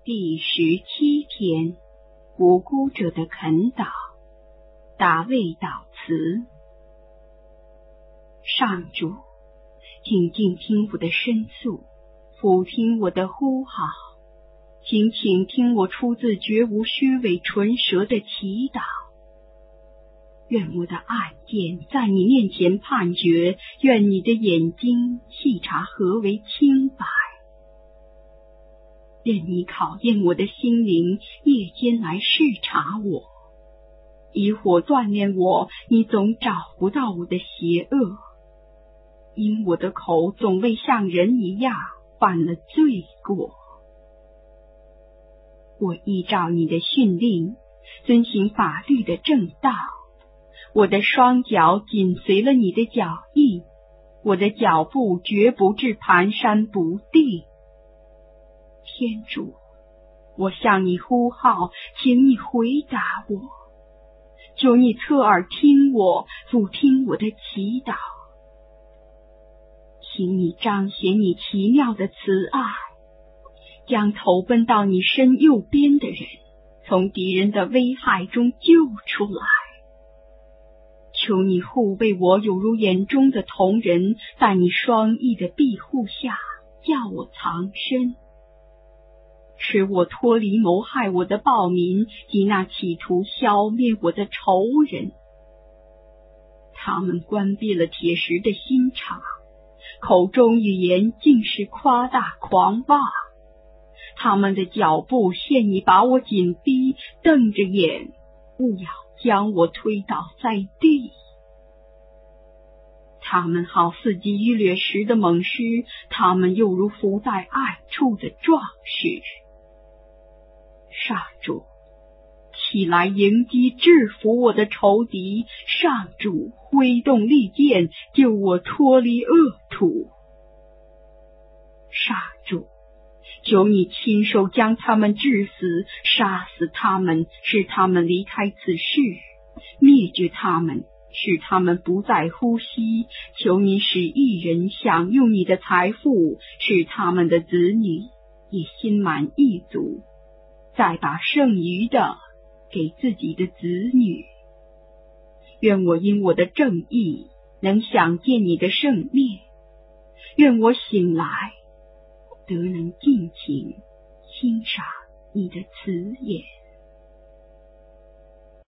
第17天，无辜者的恳祷。大卫祷词。上主，请静听我的申诉，俯听我的呼号，请倾听我出自绝无虚伪唇舌的祈祷。愿我的案件在你面前判决，愿你的眼睛细察何为清白。愿你考验我的心灵，夜间来视察我，以火锻炼我，你总找不到我的邪恶，因我的口总未像人一样犯了罪过。我依照你的训令，遵行法律的正道，我的双脚紧随了你的脚印，我的脚步绝不至蹒跚不定。天主，我向你呼号，请你回答我，求你侧耳听我，俯听我的祈祷。请你彰显你奇妙的慈爱，将投奔到你身右边的人从敌人的危害中救出来。求你护卫我有如眼中的瞳人，在你双翼的庇护下，叫我藏身，使我脱离谋害我的暴民及那企图消灭我的仇人。他们关闭了铁石的心肠，口中语言尽是夸大狂妄，他们的脚步现已把我紧逼，瞪着眼，勿要将我推倒在地。他们好似急于掠食的猛狮，他们又如伏在暗处的壮士。上主，起来迎击制服我的仇敌，上主挥动利剑，救我脱离恶徒。上主，求你亲手将他们致死，杀死他们，使他们离开此世，灭绝他们，使他们不再呼吸。求你使一人享用你的财富，使他们的子女也心满意足，再把剩余的给自己的子女。愿我因我的正义能享见你的圣面，愿我醒来得能尽情欣赏你的慈言。